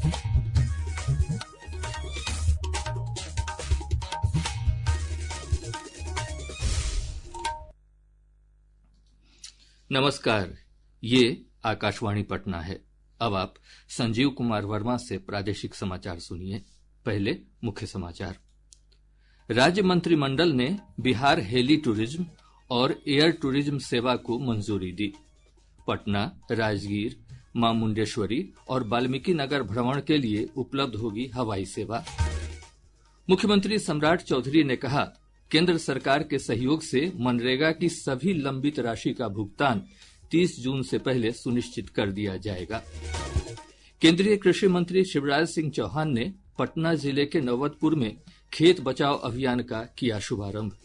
नमस्कार, ये आकाशवाणी पटना है। अब आप संजीव कुमार वर्मा से प्रादेशिक समाचार सुनिए। पहले मुख्य समाचार। राज्य मंत्रिमंडल ने बिहार हेली टूरिज्म और एयर टूरिज्म सेवा को मंजूरी दी। पटना, राजगीर, मां मुंडेश्वरी और वाल्मीकि नगर भ्रमण के लिए उपलब्ध होगी हवाई सेवा। मुख्यमंत्री सम्राट चौधरी ने कहा, केंद्र सरकार के सहयोग से मनरेगा की सभी लंबित राशि का भुगतान 30 जून से पहले सुनिश्चित कर दिया जाएगा। केंद्रीय कृषि मंत्री शिवराज सिंह चौहान ने पटना जिले के नौबतपुर में खेत बचाओ अभियान का किया शुभारंभ।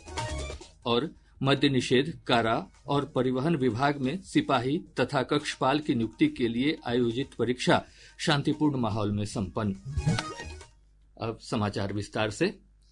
और मद्य निषेध, कारा और परिवहन विभाग में सिपाही तथा कक्षपाल की नियुक्ति के लिए आयोजित परीक्षा शांतिपूर्ण माहौल में संपन्न। अब समाचार विस्तार से।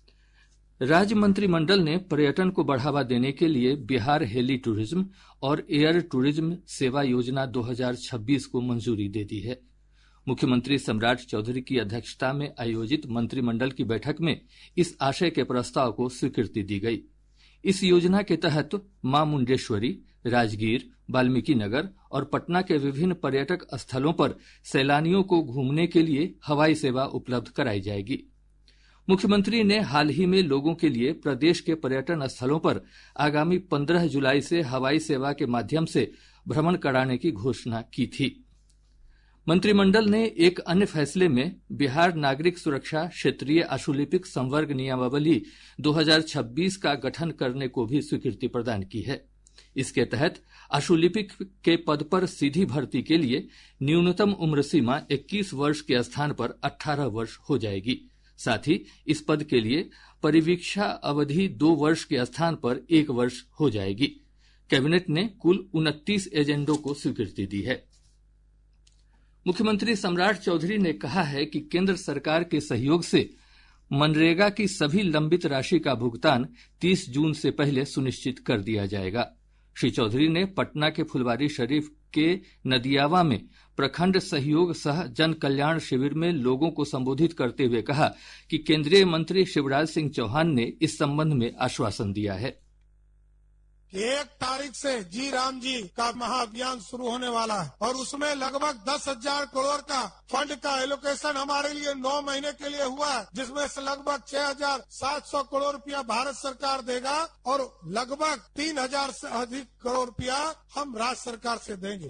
राज्य मंत्रिमंडल ने पर्यटन को बढ़ावा देने के लिए बिहार हेली टूरिज्म और एयर टूरिज्म सेवा योजना 2026 को मंजूरी दे दी है। मुख्यमंत्री सम्राट चौधरी की अध्यक्षता में आयोजित मंत्रिमंडल की बैठक में इस आशय के प्रस्ताव को स्वीकृति दी गई। इस योजना के तहत मां मुंडेश्वरी, राजगीर, वाल्मीकि नगर और पटना के विभिन्न पर्यटक स्थलों पर सैलानियों को घूमने के लिए हवाई सेवा उपलब्ध कराई जाएगी। मुख्यमंत्री ने हाल ही में लोगों के लिए प्रदेश के पर्यटन स्थलों पर आगामी 15 जुलाई से हवाई सेवा के माध्यम से भ्रमण कराने की घोषणा की थी। मंत्रिमंडल ने एक अन्य फैसले में बिहार नागरिक सुरक्षा क्षेत्रीय आशुलिपिक संवर्ग नियमावली 2026 का गठन करने को भी स्वीकृति प्रदान की है। इसके तहत आशुलिपिक के पद पर सीधी भर्ती के लिए न्यूनतम उम्र सीमा 21 वर्ष के स्थान पर 18 वर्ष हो जाएगी। साथ ही इस पद के लिए परिवीक्षा अवधि 2 वर्ष के स्थान पर 1 वर्ष हो जाएगी। कैबिनेट ने कुल 29 एजेंडों को स्वीकृति दी है। मुख्यमंत्री सम्राट चौधरी ने कहा है कि केंद्र सरकार के सहयोग से मनरेगा की सभी लंबित राशि का भुगतान 30 जून से पहले सुनिश्चित कर दिया जाएगा। श्री चौधरी ने पटना के फुलवारी शरीफ के नदियावा में प्रखंड सहयोग सह जन कल्याण शिविर में लोगों को संबोधित करते हुए कहा कि केंद्रीय मंत्री शिवराज सिंह चौहान ने इस संबंध में आश्वासन दिया है कि 1 तारीख से जी राम जी का महाअभियान शुरू होने वाला है और उसमें लगभग 10,000 करोड़ का फंड का एलोकेशन हमारे लिए 9 महीने के लिए हुआ है, जिसमें से लगभग 6,700 करोड़ रुपया भारत सरकार देगा और लगभग 3,000 से अधिक करोड़ रुपया हम राज्य सरकार से देंगे।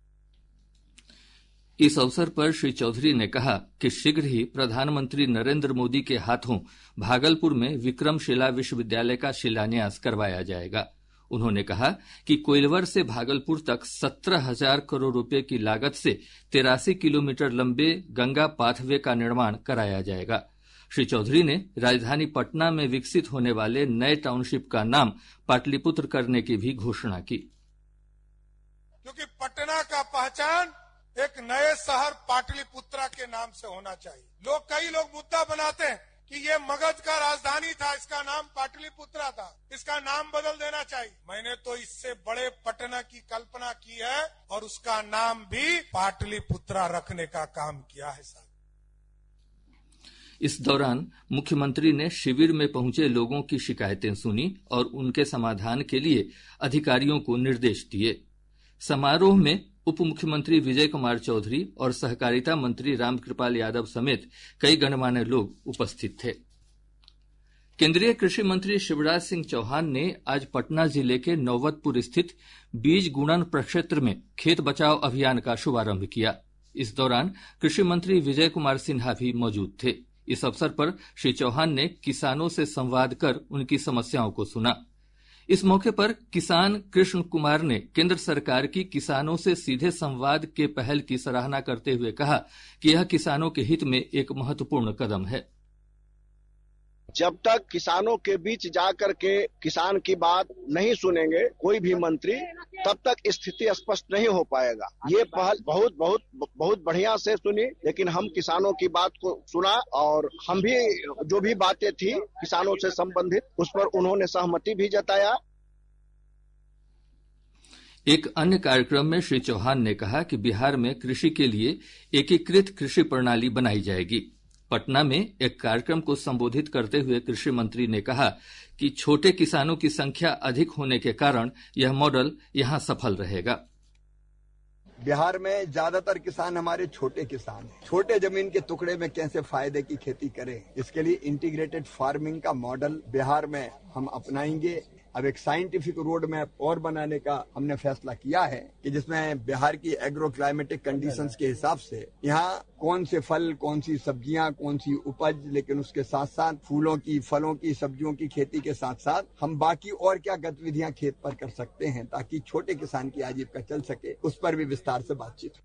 इस अवसर पर श्री चौधरी ने कहा कि शीघ्र ही प्रधानमंत्री नरेंद्र मोदी के हाथों भागलपुर में विक्रमशिला विश्वविद्यालय का शिलान्यास करवाया जाएगा। उन्होंने कहा कि कोइलवर से भागलपुर तक 17,000 करोड़ रुपए की लागत से 83 किलोमीटर लंबे गंगा पाथवे का निर्माण कराया जाएगा। श्री चौधरी ने राजधानी पटना में विकसित होने वाले नए टाउनशिप का नाम पाटलिपुत्र करने की भी घोषणा की। क्योंकि पटना का पहचान एक नए शहर पाटलिपुत्रा के नाम से होना चाहिए। कई लोग मुद्दा बनाते हैं कि ये मगध का राजधानी था, इसका नाम पाटलिपुत्रा था, इसका नाम बदल देना चाहिए। मैंने तो इससे बड़े पटना की कल्पना की है और उसका नाम भी पाटलिपुत्रा रखने का काम किया है साहब। इस दौरान मुख्यमंत्री ने शिविर में पहुंचे लोगों की शिकायतें सुनी और उनके समाधान के लिए अधिकारियों को निर्देश दिए। समारोह में उप मुख्यमंत्री विजय कुमार चौधरी और सहकारिता मंत्री रामकृपाल यादव समेत कई गणमान्य लोग उपस्थित थे। केंद्रीय कृषि मंत्री शिवराज सिंह चौहान ने आज पटना जिले के नौबतपुर स्थित बीज गुणन प्रक्षेत्र में खेत बचाओ अभियान का शुभारंभ किया। इस दौरान कृषि मंत्री विजय कुमार सिन्हा भी मौजूद थे। इस अवसर पर श्री चौहान ने किसानों से संवाद कर उनकी समस्याओं को सुना। इस मौके पर किसान कृष्ण कुमार ने केंद्र सरकार की किसानों से सीधे संवाद के पहल की सराहना करते हुए कहा कि यह किसानों के हित में एक महत्वपूर्ण कदम है। जब तक किसानों के बीच जाकर के किसान की बात नहीं सुनेंगे कोई भी मंत्री, तब तक स्थिति स्पष्ट नहीं हो पाएगा। ये पहल बहुत बढ़िया से सुनी, लेकिन हम किसानों की बात को सुना और हम भी जो भी बातें थी किसानों से संबंधित उस पर उन्होंने सहमति भी जताया। एक अन्य कार्यक्रम में श्री चौहान ने कहा कि बिहार में कृषि के लिए एकीकृत कृषि प्रणाली बनाई जाएगी। पटना में एक कार्यक्रम को संबोधित करते हुए कृषि मंत्री ने कहा कि छोटे किसानों की संख्या अधिक होने के कारण यह मॉडल यहां सफल रहेगा। बिहार में ज्यादातर किसान हमारे छोटे किसान हैं। छोटे जमीन के टुकड़े में कैसे फायदे की खेती करें, इसके लिए इंटीग्रेटेड फार्मिंग का मॉडल बिहार में हम अपनाएंगे। अब एक साइंटिफिक रोड मैप और बनाने का हमने फैसला किया है कि जिसमें बिहार की एग्रो क्लाइमेटिक कंडीशंस के हिसाब से यहाँ कौन से फल, कौन सी सब्जियां, कौन सी उपज, लेकिन उसके साथ साथ फूलों की, फलों की, सब्जियों की खेती के साथ साथ हम बाकी और क्या गतिविधियां खेत पर कर सकते हैं ताकि छोटे किसान की आजीविका चल सके, उस पर भी विस्तार से बातचीत।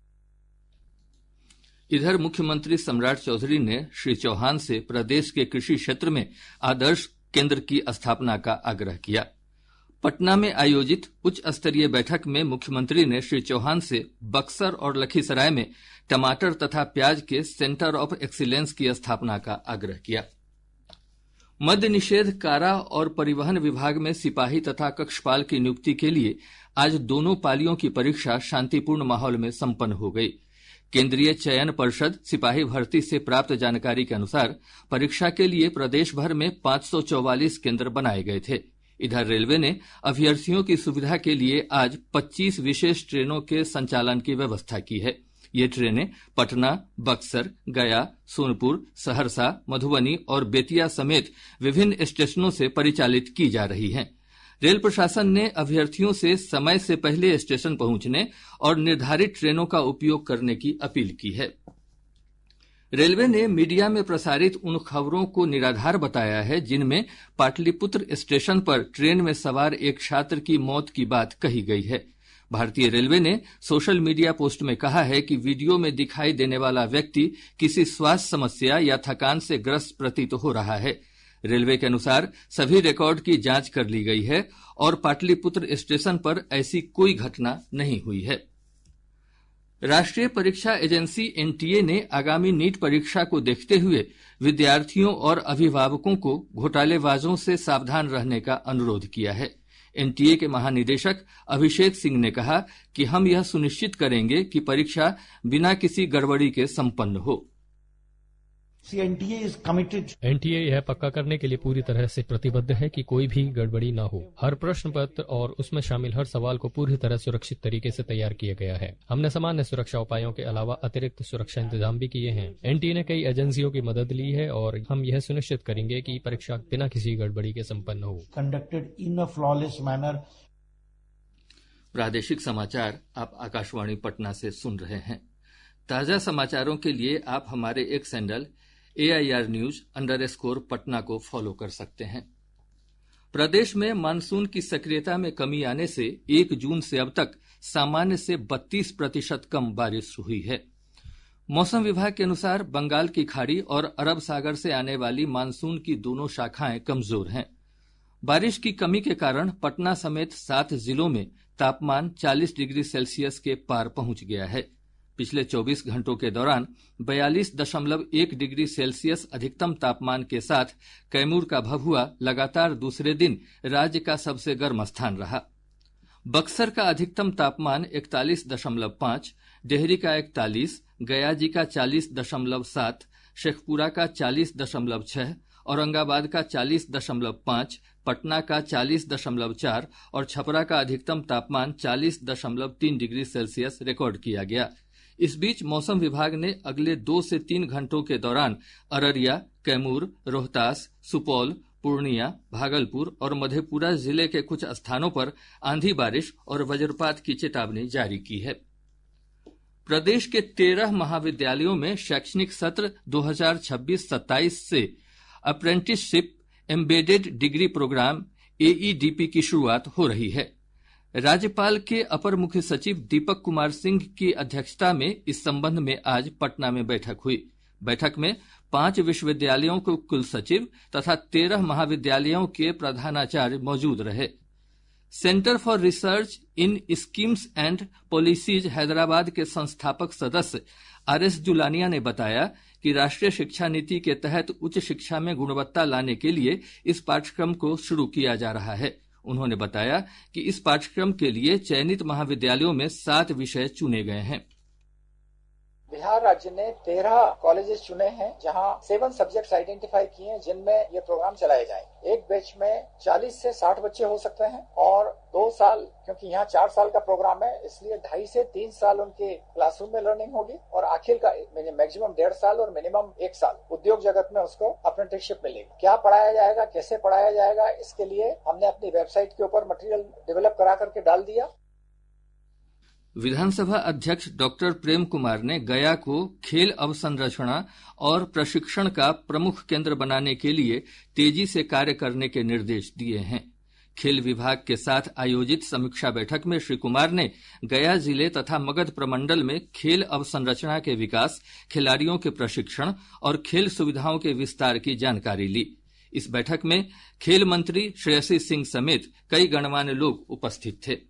इधर मुख्यमंत्री सम्राट चौधरी ने श्री चौहान से प्रदेश के कृषि क्षेत्र में आदर्श केंद्र की स्थापना का आग्रह किया। पटना में आयोजित उच्च स्तरीय बैठक में मुख्यमंत्री ने श्री चौहान से बक्सर और लखीसराय में टमाटर तथा प्याज के सेंटर ऑफ एक्सीलेंस की स्थापना का आग्रह किया। मद्य निषेध, कारा और परिवहन विभाग में सिपाही तथा कक्षपाल की नियुक्ति के लिए आज दोनों पालियों की परीक्षा शांतिपूर्ण माहौल में संपन्न हो गई। केंद्रीय चयन परिषद सिपाही भर्ती से प्राप्त जानकारी के अनुसार परीक्षा के लिए प्रदेश भर में 544 केंद्र बनाए गए थे। इधर रेलवे ने अभ्यर्थियों की सुविधा के लिए आज 25 विशेष ट्रेनों के संचालन की व्यवस्था की है। ये ट्रेनें पटना, बक्सर, गया, सोनपुर, सहरसा, मधुबनी और बेतिया समेत विभिन्न स्टेशनों से परिचालित की जा रही हैं। रेल प्रशासन ने अभ्यर्थियों से समय से पहले स्टेशन पहुंचने और निर्धारित ट्रेनों का उपयोग करने की अपील की है। रेलवे ने मीडिया में प्रसारित उन खबरों को निराधार बताया है जिनमें पाटलिपुत्र स्टेशन पर ट्रेन में सवार एक छात्र की मौत की बात कही गई है। भारतीय रेलवे ने सोशल मीडिया पोस्ट में कहा है कि वीडियो में दिखाई देने वाला व्यक्ति किसी स्वास्थ्य समस्या या थकान से ग्रस्त प्रतीत हो रहा है। रेलवे के अनुसार सभी रिकॉर्ड की जांच कर ली गई है और पाटलिपुत्र स्टेशन पर ऐसी कोई घटना नहीं हुई है। राष्ट्रीय परीक्षा एजेंसी एनटीए ने आगामी नीट परीक्षा को देखते हुए विद्यार्थियों और अभिभावकों को घोटालेबाजों से सावधान रहने का अनुरोध किया है। एनटीए के महानिदेशक अभिषेक सिंह ने कहा कि हम यह सुनिश्चित करेंगे कि परीक्षा बिना किसी गड़बड़ी के संपन्न हो। एनटीए यह पक्का करने के लिए पूरी तरह से प्रतिबद्ध है कि कोई भी गड़बड़ी न हो। हर प्रश्न पत्र और उसमें शामिल हर सवाल को पूरी तरह सुरक्षित तरीके से तैयार किया गया है। हमने सामान्य सुरक्षा उपायों के अलावा अतिरिक्त सुरक्षा इंतजाम भी किए हैं। एनटीए ने कई एजेंसियों की मदद ली है और हम यह सुनिश्चित करेंगे कि परीक्षा बिना किसी गड़बड़ी के संपन्न हो। Conducted in a flawless manner. प्रादेशिक समाचार आप आकाशवाणी पटना से सुन रहे हैं। ताजा समाचारों के लिए आप हमारे एक्स हैंडल AIR News _पटना को फॉलो कर सकते हैं। प्रदेश में मानसून की सक्रियता में कमी आने से 1 जून से अब तक सामान्य से 32% कम बारिश हुई है। मौसम विभाग के अनुसार बंगाल की खाड़ी और अरब सागर से आने वाली मानसून की दोनों शाखाएं कमजोर हैं। बारिश की कमी के कारण पटना समेत 7 जिलों में तापमान 40 डिग्री सेल्सियस के पार पहुंच गया है। पिछले 24 घंटों के दौरान 42.1 डिग्री सेल्सियस अधिकतम तापमान के साथ कैमूर का भभुआ लगातार दूसरे दिन राज्य का सबसे गर्म स्थान रहा। बक्सर का अधिकतम तापमान 41.5, डेहरी का 41, गया जी का 40.7, शेखपुरा का 40.6, औरंगाबाद का 40.5, पटना का 40.4 और छपरा का अधिकतम तापमान 40.3 डिग्री सेल्सियस रिकॉर्ड किया गया। इस बीच मौसम विभाग ने अगले 2 से 3 घंटों के दौरान अररिया, कैमूर, रोहतास, सुपौल, पूर्णिया, भागलपुर और मधेपुरा जिले के कुछ स्थानों पर आंधी बारिश और वज्रपात की चेतावनी जारी की है। प्रदेश के 13 महाविद्यालयों में शैक्षणिक सत्र 2026-27 से apprenticeship embedded degree programme AEDP की शुरुआत हो रही है। राज्यपाल के अपर मुख्य सचिव दीपक कुमार सिंह की अध्यक्षता में इस संबंध में आज पटना में बैठक हुई। बैठक में 5 विश्वविद्यालयों के कुल सचिव तथा 13 महाविद्यालयों के प्रधानाचार्य मौजूद रहे। Centre for research in schemes and policies Hyderabad के संस्थापक सदस्य RS जुलानिया ने बताया कि राष्ट्रीय शिक्षा नीति के तहत उच्च शिक्षा में गुणवत्ता लाने के लिए इस पाठ्यक्रम को शुरू किया जा रहा है। उन्होंने बताया कि इस पाठ्यक्रम के लिए चयनित महाविद्यालयों में 7 विषय चुने गए हैं। बिहार राज्य ने 13 कॉलेजेस चुने हैं जहां 7 सब्जेक्ट्स आइडेंटिफाई किए हैं जिनमें ये प्रोग्राम चलाए जाएंगे। एक बैच में 40 से 60 बच्चे हो सकते हैं और 2 साल, क्योंकि यहाँ 4 साल का प्रोग्राम है, इसलिए 2.5 से 3 साल उनके क्लासरूम में लर्निंग होगी और आखिर का मैक्सिमम 1.5 साल और मिनिमम 1 साल उद्योग जगत में उसको अप्रेंटिसशिप मिलेगी। क्या पढ़ाया जाएगा, कैसे पढ़ाया जाएगा, इसके लिए हमने अपनी वेबसाइट के ऊपर मटेरियल डेवलप करा करके डाल दिया। विधानसभा अध्यक्ष डॉक्टर प्रेम कुमार ने गया को खेल अवसंरचना और प्रशिक्षण का प्रमुख केंद्र बनाने के लिए तेजी से कार्य करने के निर्देश दिए हैं। खेल विभाग के साथ आयोजित समीक्षा बैठक में श्री कुमार ने गया जिले तथा मगध प्रमंडल में खेल अवसंरचना के विकास, खिलाड़ियों के प्रशिक्षण और खेल सुविधाओं के विस्तार की जानकारी ली। इस बैठक में खेल मंत्री श्रेयसी सिंह समेत कई गणमान्य लोग उपस्थित थे।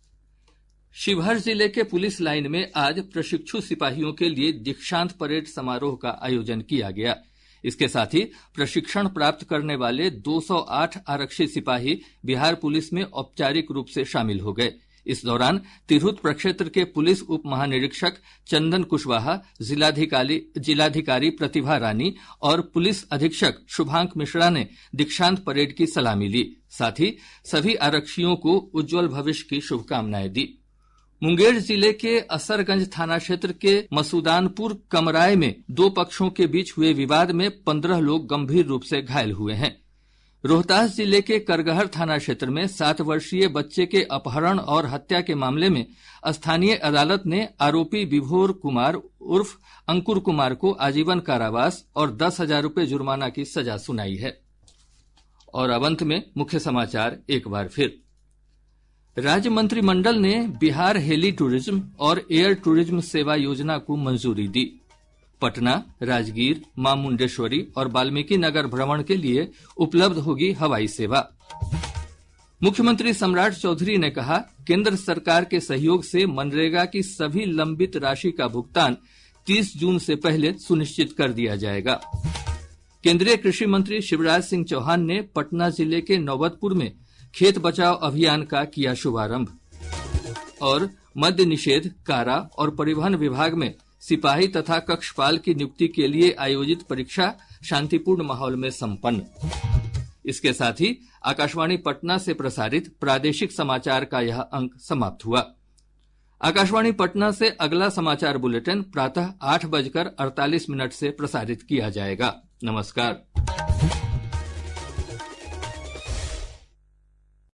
शिवहर जिले के पुलिस लाइन में आज प्रशिक्षु सिपाहियों के लिए दीक्षांत परेड समारोह का आयोजन किया गया। इसके साथ ही प्रशिक्षण प्राप्त करने वाले 208 आरक्षी सिपाही बिहार पुलिस में औपचारिक रूप से शामिल हो गए। इस दौरान तिरहुत प्रक्षेत्र के पुलिस उप महानिरीक्षक चंदन कुशवाहा, जिलाधिकारी प्रतिभा रानी और पुलिस अधीक्षक शुभांक मिश्रा ने दीक्षांत परेड की सलामी ली। साथ ही सभी आरक्षियों को उज्जवल भविष्य की शुभकामनाएं दी। मुंगेर जिले के असरगंज थाना क्षेत्र के मसूदानपुर कमराय में 2 पक्षों के बीच हुए विवाद में 15 लोग गंभीर रूप से घायल हुए हैं। रोहतास जिले के करगहर थाना क्षेत्र में 7 वर्षीय बच्चे के अपहरण और हत्या के मामले में स्थानीय अदालत ने आरोपी विभोर कुमार उर्फ अंकुर कुमार को आजीवन कारावास और 10,000 रुपये जुर्माना की सजा सुनाई है। और अब अंत में मुख्य समाचार एक बार फिर। राज्य मंत्रिमंडल ने बिहार हेली टूरिज्म और एयर टूरिज्म सेवा योजना को मंजूरी दी। पटना, राजगीर, मां मुंडेश्वरी और वाल्मीकि नगर भ्रमण के लिए उपलब्ध होगी हवाई सेवा। मुख्यमंत्री सम्राट चौधरी ने कहा, केंद्र सरकार के सहयोग से मनरेगा की सभी लंबित राशि का भुगतान 30 जून से पहले सुनिश्चित कर दिया जाएगा। केंद्रीय कृषि मंत्री शिवराज सिंह चौहान ने पटना जिले के नौबतपुर में खेत बचाओ अभियान का किया शुभारंभ। और मद्य निषेध, कारा और परिवहन विभाग में सिपाही तथा कक्षपाल की नियुक्ति के लिए आयोजित परीक्षा शांतिपूर्ण माहौल में संपन्न। इसके साथ ही आकाशवाणी पटना से प्रसारित प्रादेशिक समाचार का यह अंक समाप्त हुआ। आकाशवाणी पटना से अगला समाचार बुलेटिन प्रातः 8:48 से प्रसारित किया जाएगा। नमस्कार।